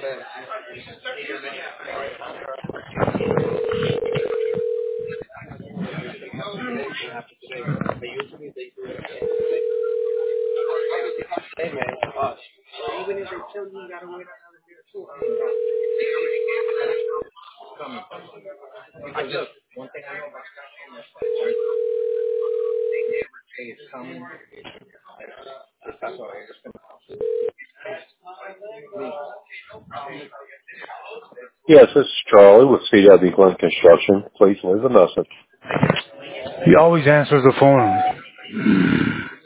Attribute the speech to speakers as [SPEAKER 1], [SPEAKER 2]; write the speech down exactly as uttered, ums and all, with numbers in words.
[SPEAKER 1] Yes, this is Charlie with C W Glenn Construction. Please leave a message.
[SPEAKER 2] He always answers the phone.